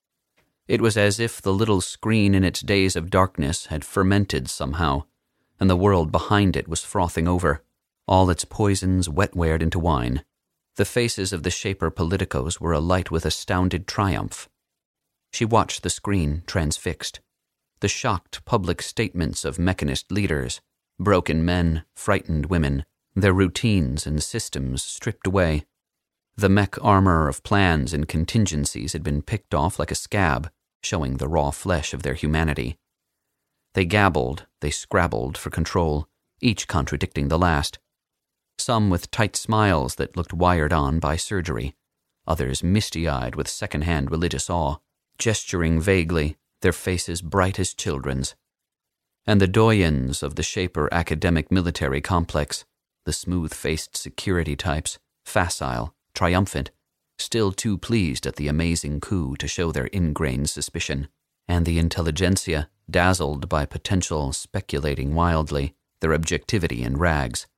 It was as if the little screen in its days of darkness had fermented somehow, and the world behind it was frothing over, all its poisons wet-wared into wine. The faces of the Shaper politicos were alight with astounded triumph. She watched the screen, transfixed. The shocked public statements of mechanist leaders, broken men, frightened women, their routines and systems stripped away. The mech armor of plans and contingencies had been picked off like a scab, showing the raw flesh of their humanity. They gabbled, they scrabbled for control, each contradicting the last. Some with tight smiles that looked wired on by surgery, others misty-eyed with second-hand religious awe, gesturing vaguely, their faces bright as children's. And the doyens of the Shaper academic military complex, the smooth-faced security types, facile, triumphant, still too pleased at the amazing coup to show their ingrained suspicion, and the intelligentsia, dazzled by potential, speculating wildly, their objectivity in rags.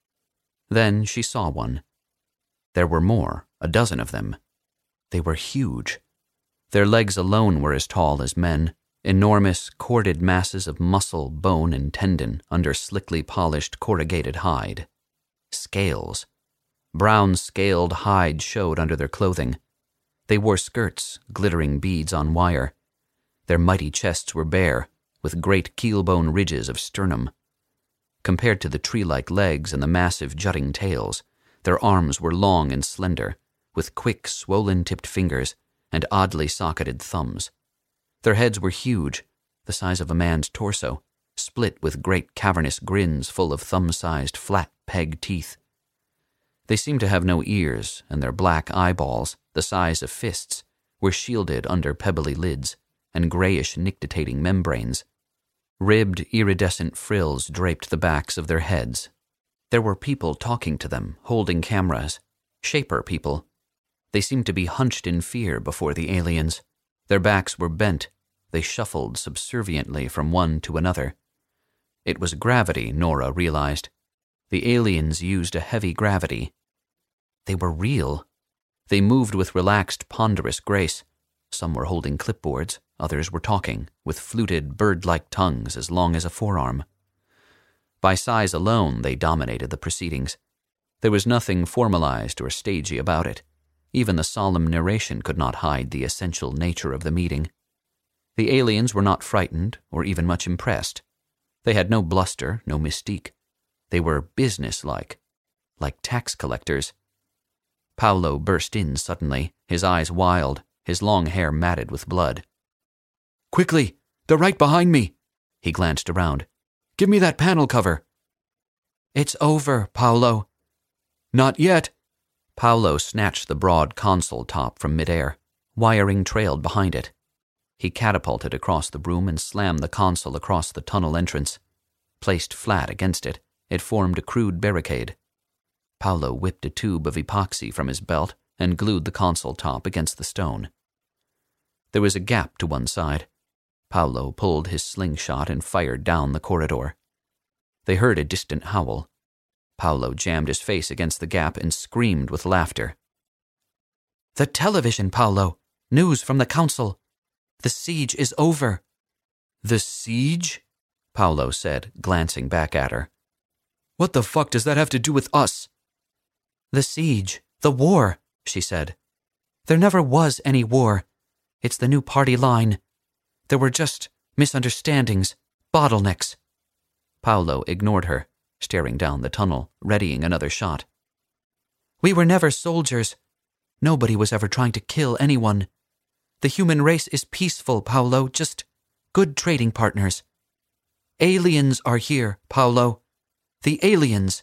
Then she saw one. There were more, a dozen of them. They were huge. Their legs alone were as tall as men, enormous, corded masses of muscle, bone, and tendon under slickly polished corrugated hide. Scales. Brown scaled hide showed under their clothing. They wore skirts, glittering beads on wire. Their mighty chests were bare, with great keelbone ridges of sternum. Compared to the tree-like legs and the massive jutting tails, their arms were long and slender, with quick, swollen-tipped fingers and oddly socketed thumbs. Their heads were huge, the size of a man's torso, split with great cavernous grins full of thumb-sized flat peg teeth. They seemed to have no ears, and their black eyeballs, the size of fists, were shielded under pebbly lids and grayish nictitating membranes. Ribbed, iridescent frills draped the backs of their heads. There were people talking to them, holding cameras. Shaper people. They seemed to be hunched in fear before the aliens. Their backs were bent. They shuffled subserviently from one to another. It was gravity, Nora realized. The aliens used a heavy gravity. They were real. They moved with relaxed, ponderous grace. Some were holding clipboards, others were talking, with fluted, bird-like tongues as long as a forearm. By size alone, they dominated the proceedings. There was nothing formalized or stagey about it. Even the solemn narration could not hide the essential nature of the meeting. The aliens were not frightened or even much impressed. They had no bluster, no mystique. They were business-like, like tax collectors. Paolo burst in suddenly, his eyes wild, his long hair matted with blood. "Quickly! They're right behind me!" He glanced around. "Give me that panel cover." "It's over, Paolo." "Not yet." Paolo snatched the broad console top from midair. Wiring trailed behind it. He catapulted across the room and slammed the console across the tunnel entrance. Placed flat against it, it formed a crude barricade. Paolo whipped a tube of epoxy from his belt and glued the console top against the stone. There was a gap to one side. Paolo pulled his slingshot and fired down the corridor. They heard a distant howl. Paolo jammed his face against the gap and screamed with laughter. "The television, Paolo! News from the council! The siege is over!" "The siege?" Paolo said, glancing back at her. "What the fuck does that have to do with us?" "The siege, the war," she said. "There never was any war. It's the new party line. There were just misunderstandings, bottlenecks." Paolo ignored her, staring down the tunnel, readying another shot. "We were never soldiers. Nobody was ever trying to kill anyone. The human race is peaceful, Paolo, just good trading partners. Aliens are here, Paolo. The aliens."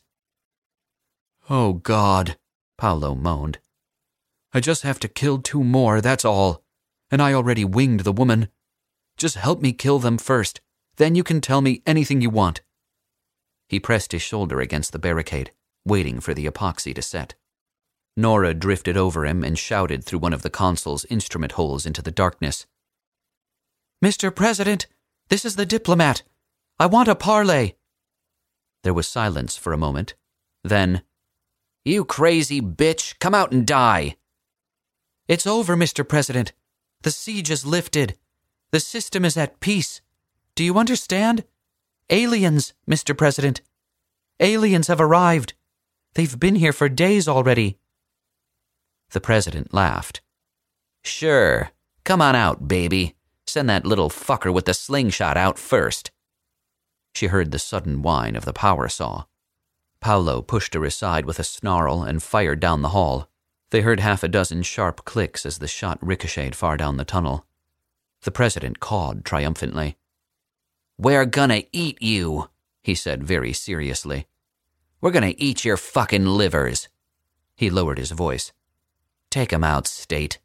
"Oh, God," Paolo moaned. "I just have to kill two more, that's all. And I already winged the woman. Just help me kill them first. Then you can tell me anything you want." He pressed his shoulder against the barricade, waiting for the epoxy to set. Nora drifted over him and shouted through one of the console's instrument holes into the darkness. "Mister President, this is the diplomat. I want a parley." There was silence for a moment. Then, "You crazy bitch, come out and die." "It's over, Mister President. The siege is lifted. The system is at peace. Do you understand? Aliens, Mister President. Aliens have arrived. They've been here for days already." The president laughed. "Sure. Come on out, baby. Send that little fucker with the slingshot out first." She heard the sudden whine of the power saw. Paolo pushed her aside with a snarl and fired down the hall. They heard half a dozen sharp clicks as the shot ricocheted far down the tunnel. The president cawed triumphantly. "We're gonna eat you," he said very seriously. "We're gonna eat your fucking livers." He lowered his voice. "Take 'em out, State."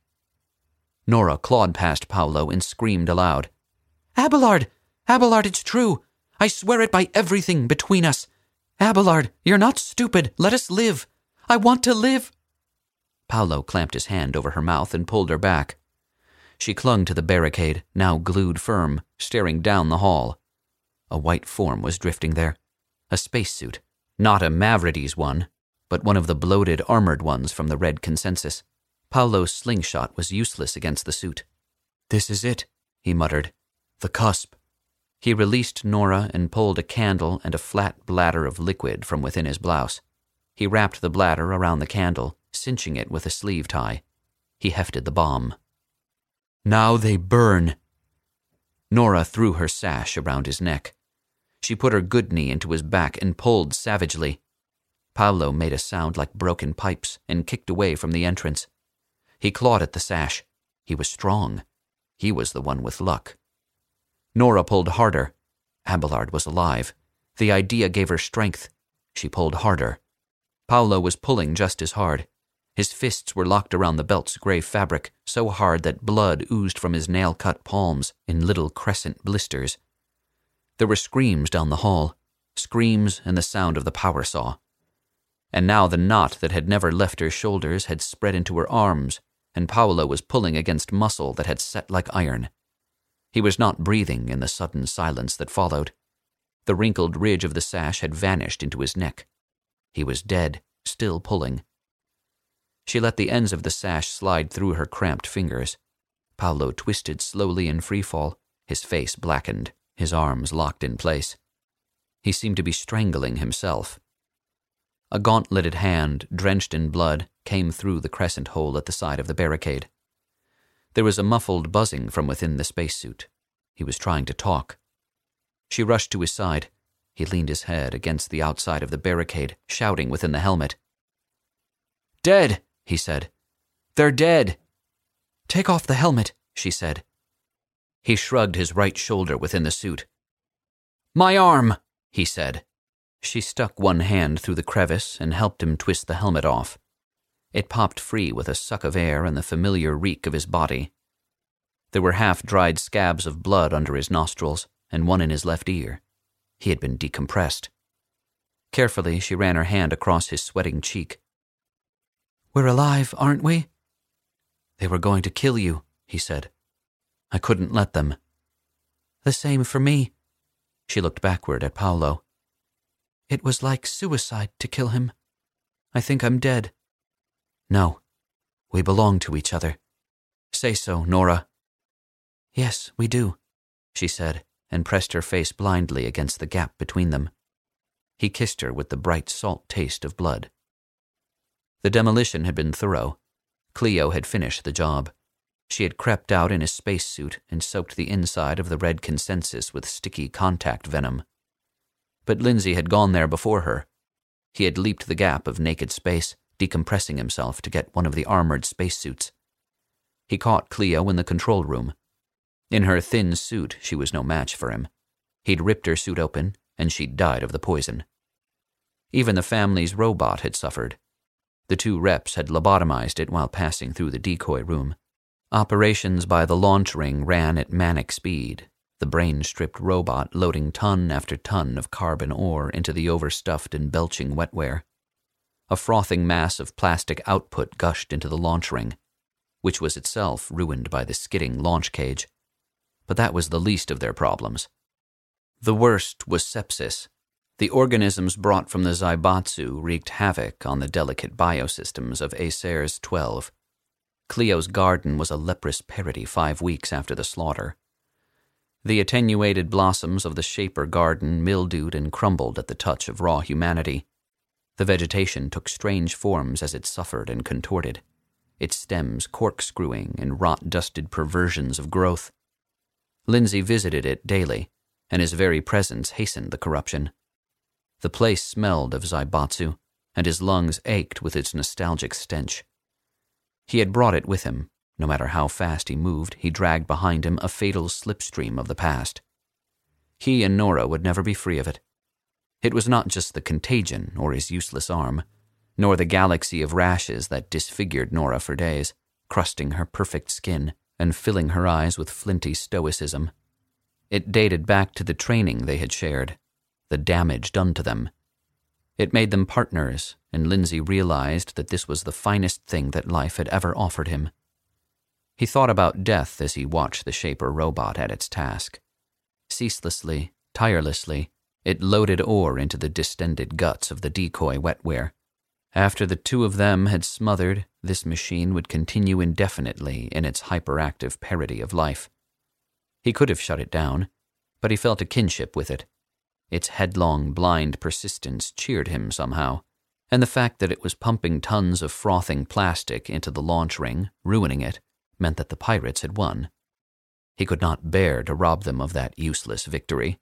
Nora clawed past Paolo and screamed aloud. "Abelard! Abelard, it's true! I swear it by everything between us! Abelard, you're not stupid! Let us live! I want to live!" Paolo clamped his hand over her mouth and pulled her back. She clung to the barricade, now glued firm, staring down the hall. A white form was drifting there. A spacesuit. Not a Mavrides one, but one of the bloated, armored ones from the Red Consensus. Paolo's slingshot was useless against the suit. "This is it," he muttered. "The cusp." He released Nora and pulled a candle and a flat bladder of liquid from within his blouse. He wrapped the bladder around the candle, cinching it with a sleeve tie. He hefted the bomb. "Now they burn." Nora threw her sash around his neck. She put her good knee into his back and pulled savagely. Paolo made a sound like broken pipes and kicked away from the entrance. He clawed at the sash. He was strong. He was the one with luck. Nora pulled harder. Abelard was alive. The idea gave her strength. She pulled harder. Paolo was pulling just as hard. His fists were locked around the belt's gray fabric, so hard that blood oozed from his nail-cut palms in little crescent blisters. There were screams down the hall, screams and the sound of the power saw. And now the knot that had never left her shoulders had spread into her arms, and Paolo was pulling against muscle that had set like iron. He was not breathing in the sudden silence that followed. The wrinkled ridge of the sash had vanished into his neck. He was dead, still pulling. She let the ends of the sash slide through her cramped fingers. Paolo twisted slowly in freefall, his face blackened, his arms locked in place. He seemed to be strangling himself. A gauntleted hand, drenched in blood, came through the crescent hole at the side of the barricade. There was a muffled buzzing from within the spacesuit. He was trying to talk. She rushed to his side. He leaned his head against the outside of the barricade, shouting within the helmet. "Dead," he said. "They're dead." "Take off the helmet," she said. He shrugged his right shoulder within the suit. "My arm," he said. She stuck one hand through the crevice and helped him twist the helmet off. It popped free with a suck of air and the familiar reek of his body. There were half-dried scabs of blood under his nostrils and one in his left ear. He had been decompressed. Carefully, she ran her hand across his sweating cheek. "We're alive, aren't we?" "They were going to kill you," he said. "I couldn't let them." "The same for me." She looked backward at Paolo. "It was like suicide to kill him. I think I'm dead." "No, we belong to each other. Say so, Nora." "Yes, we do," she said, and pressed her face blindly against the gap between them. He kissed her with the bright salt taste of blood. The demolition had been thorough. Cleo had finished the job. She had crept out in a spacesuit and soaked the inside of the Red Consensus with sticky contact venom. But Lindsay had gone there before her. He had leaped the gap of naked space, decompressing himself to get one of the armored spacesuits. He caught Cleo in the control room. In her thin suit, she was no match for him. He'd ripped her suit open, and she'd died of the poison. Even the family's robot had suffered. The two reps had lobotomized it while passing through the decoy room. Operations by the launch ring ran at manic speed, the brain-stripped robot loading ton after ton of carbon ore into the overstuffed and belching wetware. A frothing mass of plastic output gushed into the launch ring, which was itself ruined by the skidding launch cage. But that was the least of their problems. The worst was sepsis. The organisms brought from the Zaibatsu wreaked havoc on the delicate biosystems of Acer's twelve. Cleo's garden was a leprous parody five weeks after the slaughter. The attenuated blossoms of the Shaper garden mildewed and crumbled at the touch of raw humanity. The vegetation took strange forms as it suffered and contorted, its stems corkscrewing in rot-dusted perversions of growth. Lindsay visited it daily, and his very presence hastened the corruption. The place smelled of Zaibatsu, and his lungs ached with its nostalgic stench. He had brought it with him, No matter how fast he moved, he dragged behind him a fatal slipstream of the past. He and Nora would never be free of it. It was not just the contagion or his useless arm, nor the galaxy of rashes that disfigured Nora for days, crusting her perfect skin and filling her eyes with flinty stoicism. It dated back to the training they had shared, the damage done to them. It made them partners, and Lindsay realized that this was the finest thing that life had ever offered him. He thought about death as he watched the Shaper robot at its task. Ceaselessly, tirelessly, it loaded ore into the distended guts of the decoy wetware. After the two of them had smothered, this machine would continue indefinitely in its hyperactive parody of life. He could have shut it down, but he felt a kinship with it. Its headlong, blind persistence cheered him somehow, and the fact that it was pumping tons of frothing plastic into the launch ring, ruining it, meant that the pirates had won. He could not bear to rob them of that useless victory.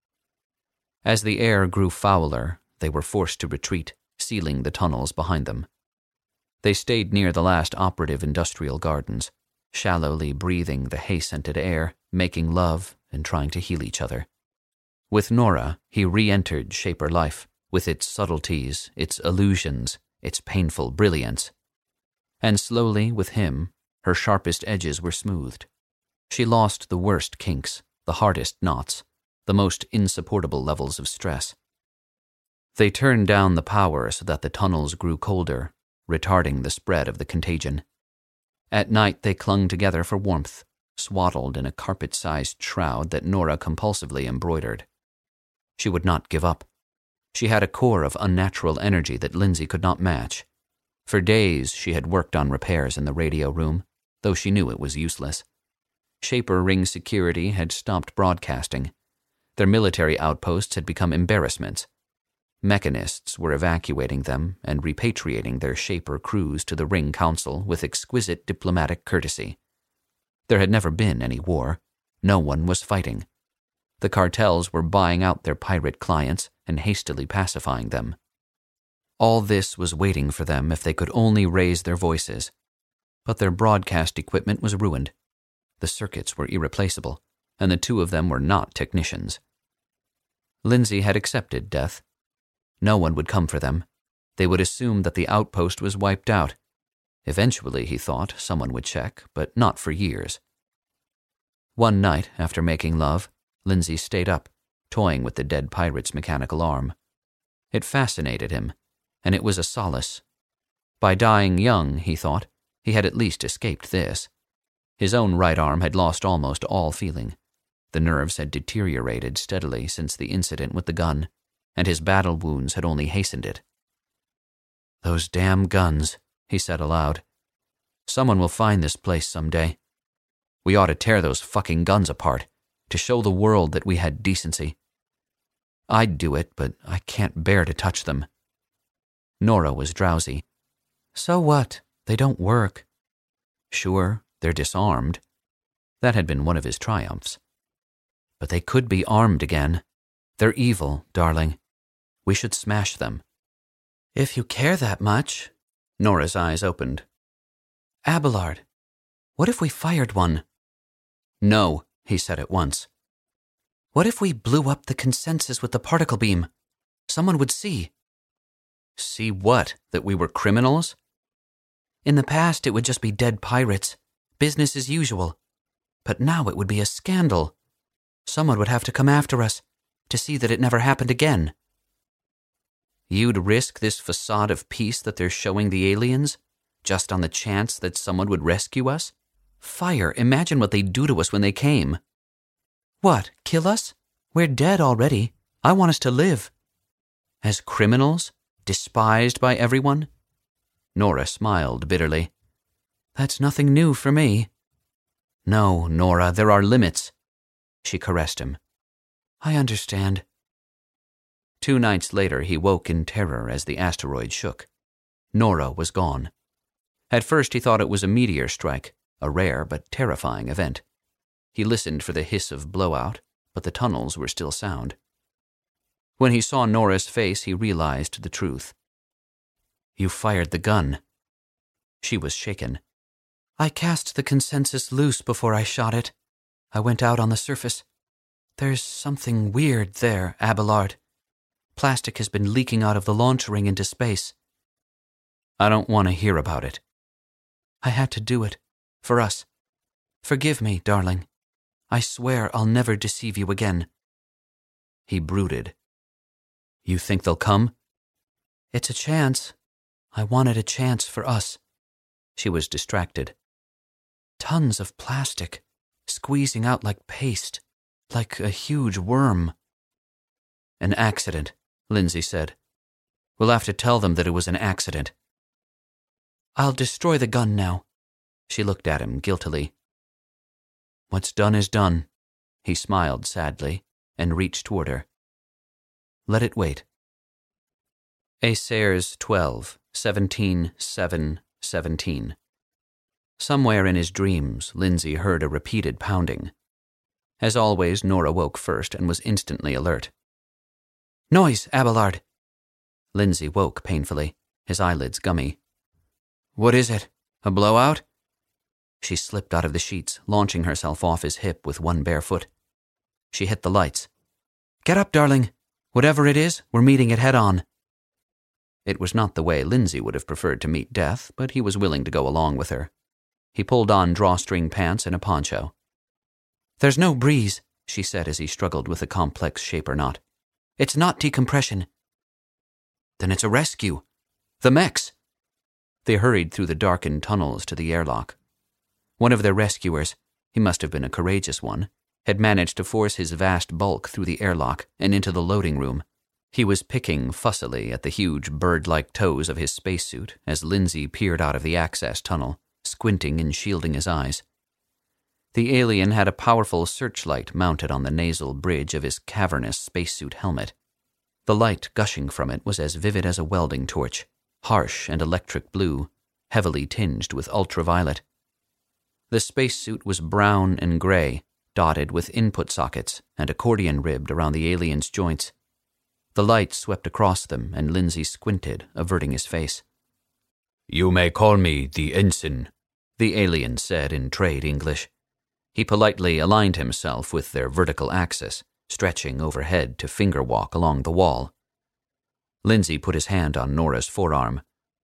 As the air grew fouler, they were forced to retreat, sealing the tunnels behind them. They stayed near the last operative industrial gardens, shallowly breathing the hay-scented air, making love and trying to heal each other. With Nora, he re-entered Shaper life, with its subtleties, its illusions, its painful brilliance. And slowly, with him, her sharpest edges were smoothed. She lost the worst kinks, the hardest knots, the most insupportable levels of stress. They turned down the power so that the tunnels grew colder, retarding the spread of the contagion. At night they clung together for warmth, swaddled in a carpet-sized shroud that Nora compulsively embroidered. She would not give up. She had a core of unnatural energy that Lindsay could not match. For days she had worked on repairs in the radio room, though she knew it was useless. Shaper Ring Security had stopped broadcasting. Their military outposts had become embarrassments. Mechanists were evacuating them and repatriating their Shaper crews to the Ring Council with exquisite diplomatic courtesy. There had never been any war. No one was fighting. The cartels were buying out their pirate clients and hastily pacifying them. All this was waiting for them if they could only raise their voices. But their broadcast equipment was ruined. The circuits were irreplaceable, and the two of them were not technicians. Lindsay had accepted death. No one would come for them. They would assume that the outpost was wiped out. Eventually, he thought, someone would check, but not for years. One night, after making love, Lindsay stayed up, toying with the dead pirate's mechanical arm. It fascinated him, and it was a solace. By dying young, he thought, he had at least escaped this. His own right arm had lost almost all feeling. The nerves had deteriorated steadily since the incident with the gun, and his battle wounds had only hastened it. "Those damn guns," he said aloud. "Someone will find this place someday. We ought to tear those fucking guns apart, to show the world that we had decency. I'd do it, but I can't bear to touch them." Nora was drowsy. "So what? They don't work." "Sure, they're disarmed." That had been one of his triumphs. "But they could be armed again. They're evil, darling. We should smash them." "If you care that much." Nora's eyes opened. "Abelard, what if we fired one?" "No," he said at once. "What if we blew up the consensus with the particle beam? Someone would see." "See what? That we were criminals?" "In the past, it would just be dead pirates. Business as usual. But now it would be a scandal. Someone would have to come after us to see that it never happened again." "You'd risk this facade of peace that they're showing the aliens, just on the chance that someone would rescue us? Fire, imagine what they'd do to us when they came." "What, kill us? We're dead already. I want us to live." "As criminals? Despised by everyone?" Nora smiled bitterly. "That's nothing new for me." "No, Nora, there are limits." She caressed him. "I understand." Two nights later, he woke in terror as the asteroid shook. Nora was gone. At first, he thought it was a meteor strike, a rare but terrifying event. He listened for the hiss of blowout, but the tunnels were still sound. When he saw Nora's face, he realized the truth. "You fired the gun." She was shaken. I cast the consensus loose before I shot it. I went out on the surface. There's something weird there, Abelard. Plastic has been leaking out of the launch ring into space. I don't want to hear about it. I had to do it. For us. Forgive me, darling. I swear I'll never deceive you again. He brooded. You think they'll come? It's a chance. I wanted a chance for us. She was distracted. Tons of plastic, squeezing out like paste, like a huge worm. An accident, Lindsay said. We'll have to tell them that it was an accident. I'll destroy the gun now. She looked at him guiltily. What's done is done. He smiled sadly and reached toward her. Let it wait. Asares twelve, seventeen, seven, seventeen. Somewhere in his dreams, Lindsay heard a repeated pounding. As always, Nora woke first and was instantly alert. Noise, Abelard! Lindsay woke painfully, his eyelids gummy. What is it? A blowout? She slipped out of the sheets, launching herself off his hip with one bare foot. She hit the lights. Get up, darling. Whatever it is, we're meeting it head-on. It was not the way Lindsay would have preferred to meet death, but he was willing to go along with her. He pulled on drawstring pants and a poncho. There's no breeze, she said as he struggled with a complex shaper knot. It's not decompression. Then it's a rescue. The mechs. They hurried through the darkened tunnels to the airlock. One of their rescuers, he must have been a courageous one, had managed to force his vast bulk through the airlock and into the loading room. He was picking fussily at the huge bird-like toes of his spacesuit as Lindsay peered out of the access tunnel, squinting and shielding his eyes. The alien had a powerful searchlight mounted on the nasal bridge of his cavernous spacesuit helmet. The light gushing from it was as vivid as a welding torch, harsh and electric blue, heavily tinged with ultraviolet. The spacesuit was brown and gray, dotted with input sockets and accordion ribbed around the alien's joints. The light swept across them, and Lindsay squinted, averting his face. You may call me the ensign, the alien said in trade English. He politely aligned himself with their vertical axis, stretching overhead to finger walk along the wall. Lindsay put his hand on Nora's forearm.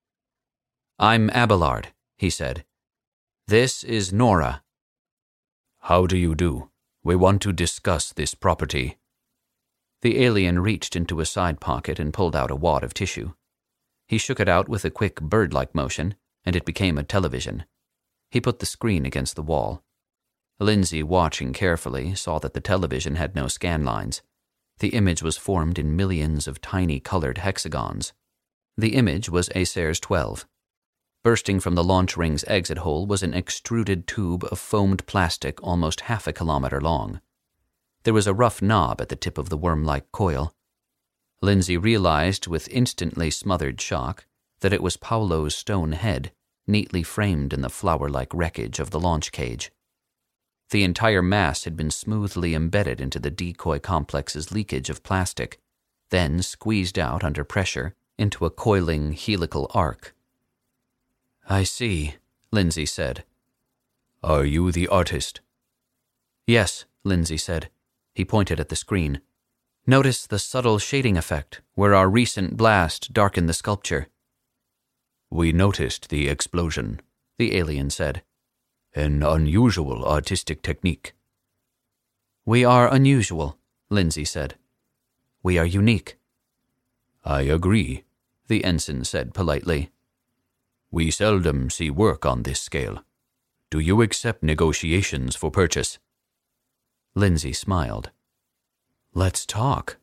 I'm Abelard, he said. This is Nora. How do you do? We want to discuss this property. The alien reached into a side pocket and pulled out a wad of tissue. He shook it out with a quick bird-like motion, and it became a television. He put the screen against the wall. Lindsay, watching carefully, saw that the television had no scan lines. The image was formed in millions of tiny colored hexagons. The image was Asares twelve. Bursting from the launch ring's exit hole was an extruded tube of foamed plastic almost half a kilometer long. There was a rough knob at the tip of the worm-like coil. Lindsay realized with instantly smothered shock that it was Paolo's stone head, neatly framed in the flower-like wreckage of the launch cage. The entire mass had been smoothly embedded into the decoy complex's leakage of plastic, then squeezed out under pressure into a coiling helical arc. I see, Lindsay said. Are you the artist? Yes, Lindsay said. He pointed at the screen. Notice the subtle shading effect where our recent blast darkened the sculpture. We noticed the explosion, the alien said. An unusual artistic technique. We are unusual, Lindsay said. We are unique. I agree, the ensign said politely. We seldom see work on this scale. Do you accept negotiations for purchase? Lindsay smiled. Let's talk,